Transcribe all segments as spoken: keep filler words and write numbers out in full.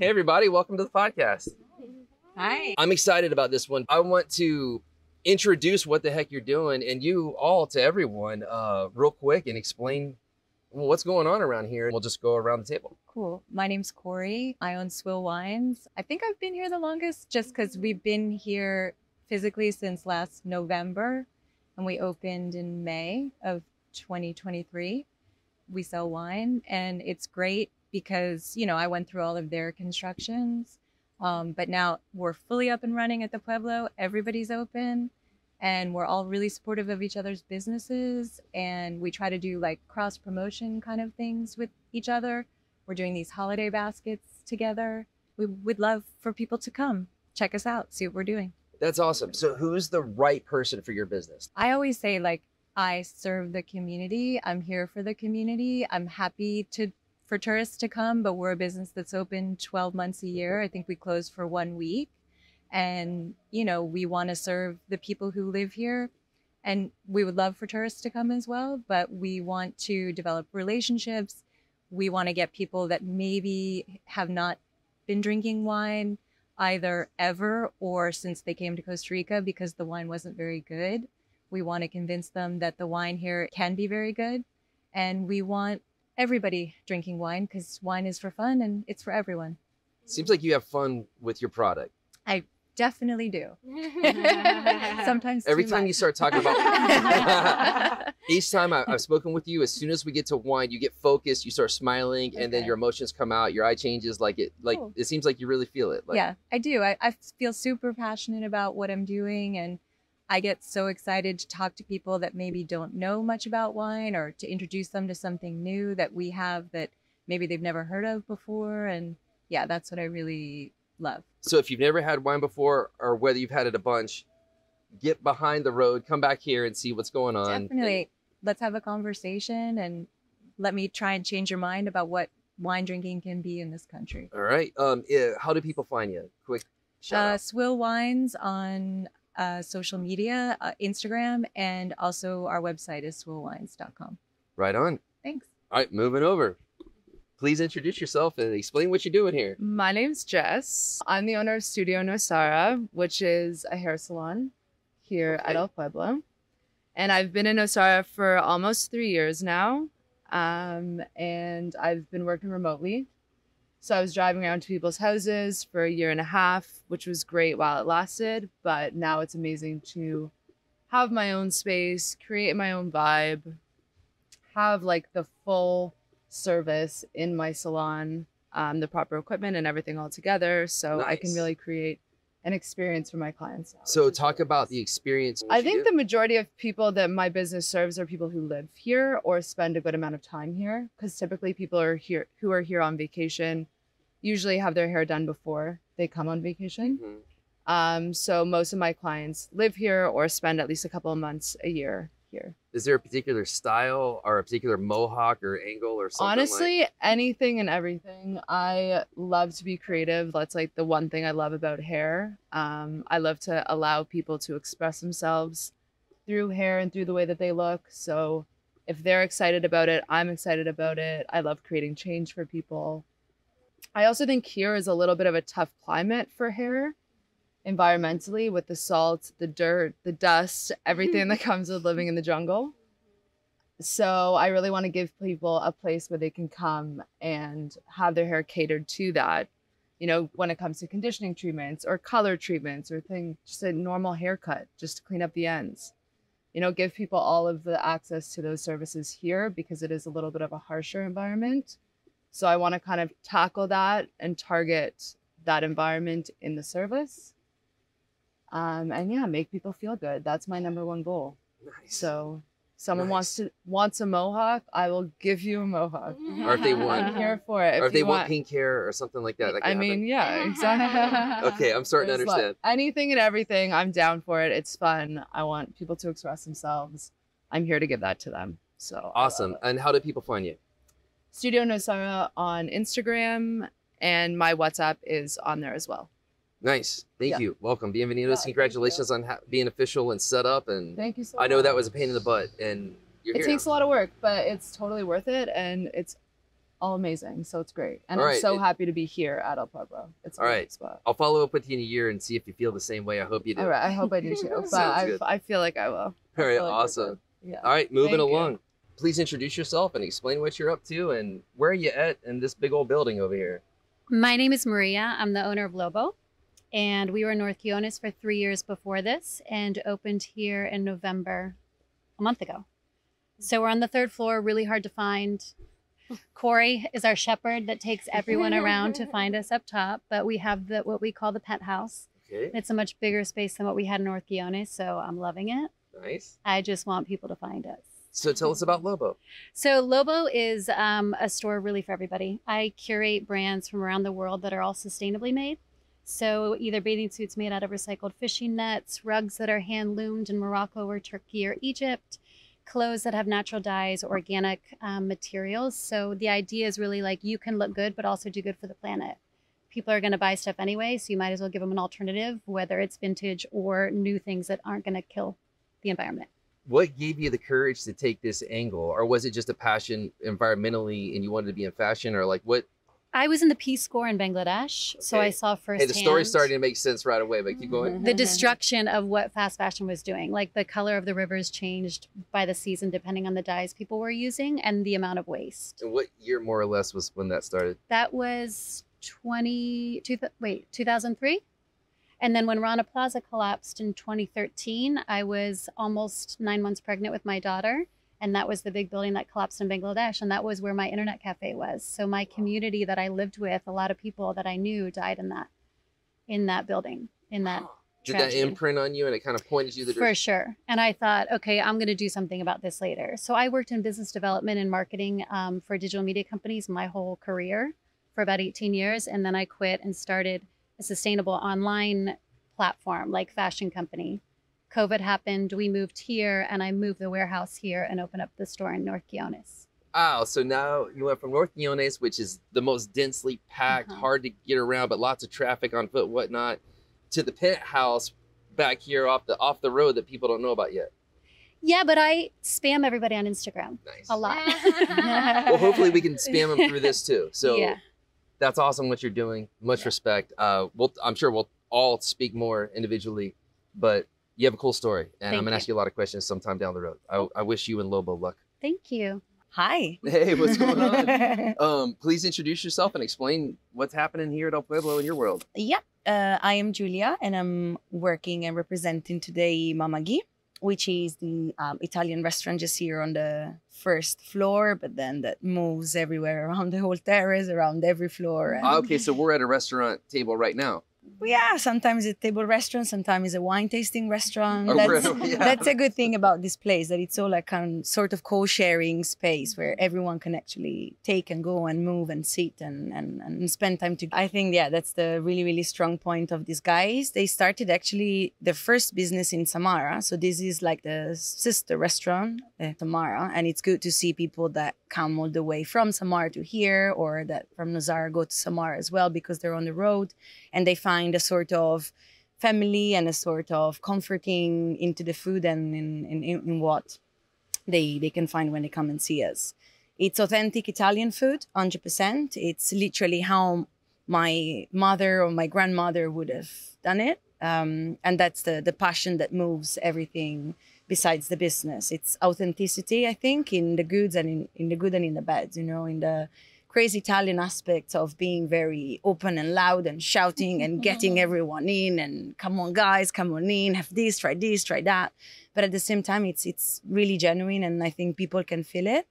Hey everybody, welcome to the podcast. Hi. I'm excited about this one. I want to introduce what the heck you're doing and you all to everyone uh, real quick and explain what's going on around here. We'll just go around the table. Cool. My name's Corey. I own Swill Wines. I think I've been here the longest just because we've been here physically since last November and we opened in May of twenty twenty-three. We sell wine and it's great because, you know, I went through all of their constructions, um, but now we're fully up and running at the Pueblo. Everybody's open. And we're all really supportive of each other's businesses. And we try to do like cross promotion kind of things with each other. We're doing these holiday baskets together. We would love for people to come check us out, see what we're doing. That's awesome. So who's the right person for your business? I always say like, I serve the community. I'm here for the community. I'm happy to for tourists to come, but we're a business that's open twelve months a year. I think we close for one week. And, you know, we want to serve the people who live here and we would love for tourists to come as well, but we want to develop relationships. We want to get people that maybe have not been drinking wine either ever or since they came to Costa Rica because the wine wasn't very good. We want to convince them that the wine here can be very good. And we want everybody drinking wine because wine is for fun and it's for everyone. Seems like you have fun with your product. I definitely do. Sometimes every too time much. you start talking about each time I, I've spoken with you, as soon as we get to wine, you get focused, you start smiling, okay. And then your emotions come out, your eye changes. Like it, like cool. It seems like you really feel it. Like, yeah, I do. I, I feel super passionate about what I'm doing, and I get so excited to talk to people that maybe don't know much about wine, or to introduce them to something new that we have that maybe they've never heard of before. And yeah, that's what I really love. So if you've never had wine before, or whether you've had it a bunch, get behind the road, come back here and see what's going on. Definitely. Let's have a conversation and let me try and change your mind about what wine drinking can be in this country. All right. Um, yeah, how do people find you? Quick shout uh, out. Swill Wines on uh, social media, uh, Instagram, and also our website is swill wines dot com. Right on. Thanks. All right, moving over. Please introduce yourself and explain what you're doing here. My name's Jess. I'm the owner of Studio Nosara, which is a hair salon here okay. at El Pueblo. And I've been in Nosara for almost three years now. Um, and I've been working remotely. So I was driving around to people's houses for a year and a half, which was great while it lasted. But now it's amazing to have my own space, create my own vibe, have like the full service in my salon, um, the proper equipment and everything all together. So nice. I can really create an experience for my clients. So talk about the experience. I think the majority of people that my business serves are people who live here or spend a good amount of time here, because typically people are here who are here on vacation, usually have their hair done before they come on vacation. Mm-hmm. Um, so most of my clients live here or spend at least a couple of months a year here. Is there a particular style or a particular mohawk or angle or something? Honestly, like? anything and everything. I love to be creative. That's like the one thing I love about hair. Um, I love to allow people to express themselves through hair and through the way that they look. So if they're excited about it, I'm excited about it. I love creating change for people. I also think here is a little bit of a tough climate for hair. Environmentally, with the salt, the dirt, the dust, everything that comes with living in the jungle. So I really want to give people a place where they can come and have their hair catered to that. You know, when it comes to conditioning treatments or color treatments or thing, just a normal haircut, just to clean up the ends. You know, give people all of the access to those services here because it is a little bit of a harsher environment. So I want to kind of tackle that and target that environment in the service. Um, and yeah, make people feel good. That's my number one goal. Nice. So someone nice. wants to wants a mohawk, I will give you a mohawk. Or if they want, I'm here for it. Or if, if they want, want pink hair or something like that. that I mean, yeah, exactly. Okay, I'm starting There's to understand. Like, anything and everything, I'm down for it. It's fun. I want people to express themselves. I'm here to give that to them. So awesome. And how do people find you? Studio Nosara on Instagram, and my WhatsApp is on there as well. Nice. Thank yeah. you. Welcome. Bienvenidos. Yeah, Congratulations on ha being official and set up. And thank you so I know much. that was a pain in the butt, and you're it here takes now. a lot of work, but it's totally worth it, and it's all amazing. So it's great. And All I'm right, so it- happy to be here at El Pueblo. It's a All great right. spot. I'll follow up with you in a year and see if you feel the same way. I hope you do. All right. I hope I do too. But Sounds I, good. I feel like I will. I All right, feel like we're awesome. good. Yeah. All right, moving Thank you. along. Please introduce yourself and explain what you're up to and where are you at in this big old building over here. My name is Maria. I'm the owner of Lobo, and we were in North Quiones for three years before this and opened here in November a month ago. So we're on the third floor, really hard to find. Corey is our shepherd that takes everyone around to find us up top, but we have the what we call the pet house. Okay, It's a much bigger space than what we had in North Quiones, so I'm loving it. nice. I just want people to find us. So tell us about Lobo. So Lobo is um, a store really for everybody. I curate brands from around the world that are all sustainably made. So either bathing suits made out of recycled fishing nets, rugs that are hand loomed in Morocco or Turkey or Egypt, clothes that have natural dyes, organic um, materials. So the idea is really like you can look good, but also do good for the planet. People are going to buy stuff anyway, so you might as well give them an alternative, whether it's vintage or new things that aren't going to kill the environment. What gave you the courage to take this angle? Or was it just a passion environmentally and you wanted to be in fashion? Or like what? I was in the Peace Corps in Bangladesh, so Okay. I saw Hey, firsthand. the story's starting to make sense right away, but keep going. The destruction of what fast fashion was doing. Like the color of the rivers changed by the season depending on the dyes people were using and the amount of waste. And what year more or less was when that started? That was twenty, two, wait, two thousand three? And then when Rana Plaza collapsed in twenty thirteen, I was almost nine months pregnant with my daughter. And that was the big building that collapsed in Bangladesh. And that was where my internet cafe was. So my community that I lived with, a lot of people that I knew died in that, in that building, in that Did that tragedy. imprint on you and it kind of pointed you the For direction? sure. And I thought, okay, I'm going to do something about this later. So I worked in business development and marketing um, for digital media companies my whole career for about eighteen years. And then I quit and started a sustainable online platform like fashion company. COVID happened, we moved here, and I moved the warehouse here and opened up the store in North Quiones. Wow, so now you went from North Quiones, which is the most densely packed, Uh-huh. hard to get around, but lots of traffic on foot, whatnot, to the penthouse back here off the off the road that people don't know about yet. Yeah, but I spam everybody on Instagram Nice. a lot. Well, hopefully we can spam them through this too. So Yeah. that's awesome what you're doing. Much Yeah. respect. Uh, we'll, I'm sure we'll all speak more individually, but you have a cool story, and Thank I'm gonna you. ask you a lot of questions sometime down the road. I, I wish you and Lobo luck. Thank you. Hi. Hey, what's going on? Um, please introduce yourself and explain what's happening here at El Pueblo in your world. Yeah, uh, I am Julia, and I'm working and representing today Mama Ghi, which is the um, Italian restaurant just here on the first floor, but then that moves everywhere around the whole terrace, around every floor. And Ah, okay, so we're at a restaurant table right now. yeah, sometimes it's a table restaurant, sometimes it's a wine tasting restaurant. Oh, That's, really? Yeah. that's a good thing about this place, that it's all like kind sort of co-sharing space where everyone can actually take and go and move and sit and, and, and spend time together. I think, yeah, that's the really, really strong point of these guys. They started actually the first business in Samara. So this is like the sister restaurant, uh, Samara. And it's good to see people that come all the way from Samara to here, or that from Nazar go to Samara as well, because they're on the road and they find a sort of family and a sort of comforting into the food and in, in, in what they, they can find when they come and see us. It's authentic Italian food, one hundred percent. It's literally how my mother or my grandmother would have done it. Um, and that's the, the passion that moves everything besides the business. It's authenticity, I think, in the goods and in, in the good and in the bad, you know, in the crazy Italian aspects of being very open and loud and shouting and getting everyone in and come on guys, come on in, have this, try this, try that. But at the same time, it's it's really genuine, and I think people can feel it.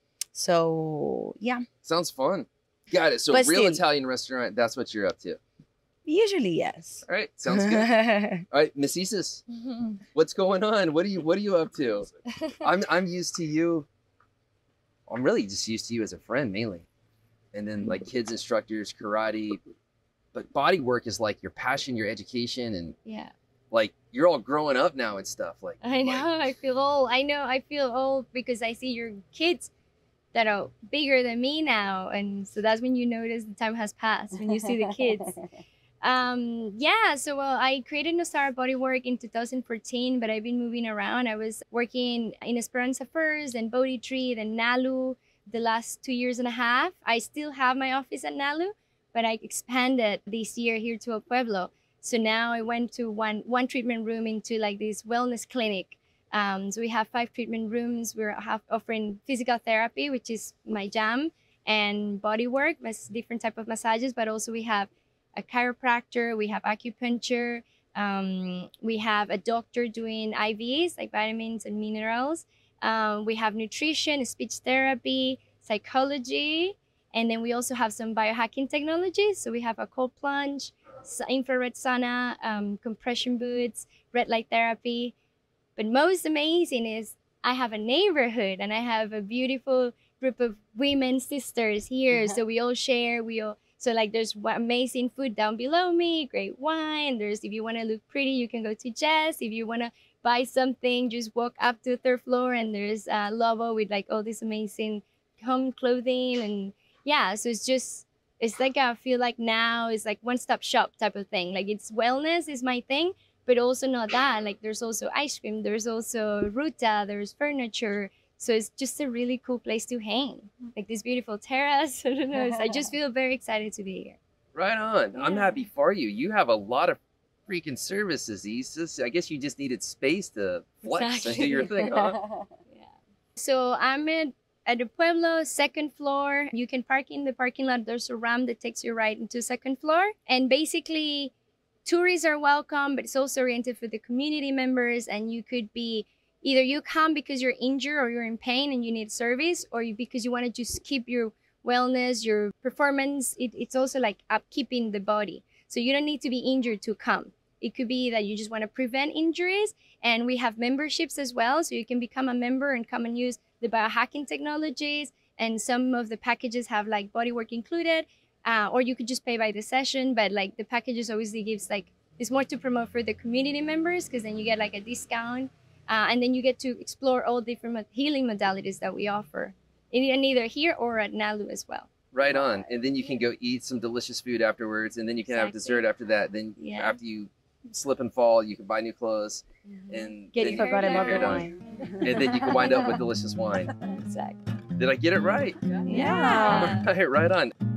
So yeah, Sounds fun. Got it. So But real still- Italian restaurant, that's what you're up to. usually yes. All right, sounds good. All right, Miss Isis, what's going on? What are you What are you up to? I'm I'm used to you. I'm really just used to you as a friend mainly, and then like kids instructors, karate, but body work is like your passion, your education, and Yeah, like you're all growing up now and stuff. Like I know. like- I feel old. I know. I feel old because I see your kids that are bigger than me now, and so that's when you notice the time has passed when you see the kids. Um, yeah. So well, I created Nosara Bodywork in two thousand fourteen, but I've been moving around. I was working in Esperanza first, then Bodhi Tree, then Nalu. the last two years and a half. I still have my office at Nalu, but I expanded this year here to El Pueblo. So now I went to one one treatment room into like this wellness clinic. Um, so we have five treatment rooms. We're have offering physical therapy, which is my jam, and body work, different type of massages. But also we have a chiropractor, we have acupuncture, um, we have a doctor doing I Vs like vitamins and minerals. Um, we have nutrition, speech therapy, psychology, and then we also have some biohacking technologies. So we have a cold plunge, infrared sauna, um, compression boots, red light therapy. But most amazing is I have a neighborhood and I have a beautiful group of women sisters here. So we all share, we all, so like there's amazing food down below me, great wine. There's, if you want to look pretty, you can go to Jess. If you want to buy something, just walk up to the third floor and there's uh, Lobo with like all this amazing home clothing. And yeah, so it's just, it's like I feel like now it's like one-stop shop type of thing. Like it's wellness is my thing, but also not that. Like there's also ice cream, there's also ruta, there's furniture. So it's just a really cool place to hang. Like this beautiful terrace. I don't know. I just feel very excited to be here. Right on. Yeah. I'm happy for you. You have a lot of freaking services, Isis. I guess you just needed space to flex Exactly. and do your thing, huh? Yeah. So I'm at, at the Pueblo, second floor. You can park in the parking lot. There's a ramp that takes you right into second floor. And basically, tourists are welcome, but it's also oriented for the community members. And you could be, either you come because you're injured or you're in pain and you need service, or you, because you want to just keep your wellness, your performance. It, it's also like upkeeping the body. So you don't need to be injured to come. It could be that you just want to prevent injuries. And we have memberships as well. So you can become a member and come and use the biohacking technologies. And some of the packages have like bodywork included, uh, or you could just pay by the session. But like the packages obviously gives like, it's more to promote for the community members, because then you get like a discount. Uh, and then you get to explore all different healing modalities that we offer, in, in either here or at Nalu as well. Right on. And then you can go eat some delicious food afterwards, and then you can have Exactly. dessert after that. Then Yeah. after you slip and fall, you can buy new clothes, Mm-hmm. and Get then you forgot about the Right on. wine. and then you can wind up with delicious wine. Exactly. Did I get it right? Yeah. Right, right on.